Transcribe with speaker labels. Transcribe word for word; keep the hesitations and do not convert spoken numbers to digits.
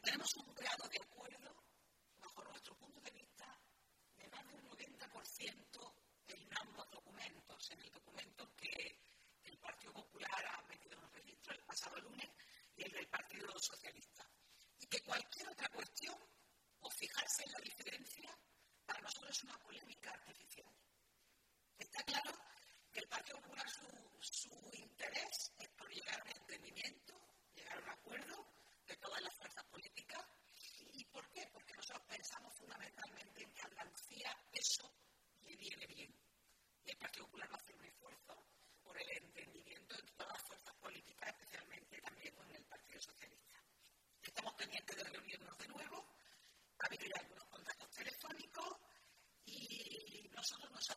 Speaker 1: tenemos un grado de acuerdo, bajo nuestro punto de vista, de más de un noventa por ciento en ambos documentos, en el documento que el Partido Popular ha metido en los registros el pasado lunes y el del Partido Socialista. Y que cualquier otra cuestión, o fijarse en la diferencia, para nosotros es una polémica artificial. Está claro que el Partido Popular, su, su interés es por llegar a un entendimiento, llegar a un acuerdo de todas las fuerzas políticas. ¿Y por qué? Porque nosotros pensamos fundamentalmente en que a Andalucía eso le viene bien. Y el Partido Popular va a hacer un esfuerzo por el entendimiento entre todas las fuerzas políticas, especialmente también con el Partido Socialista. Estamos pendientes de reunirnos de nuevo. Ha habido ya algunos contactos telefónicos y nosotros nos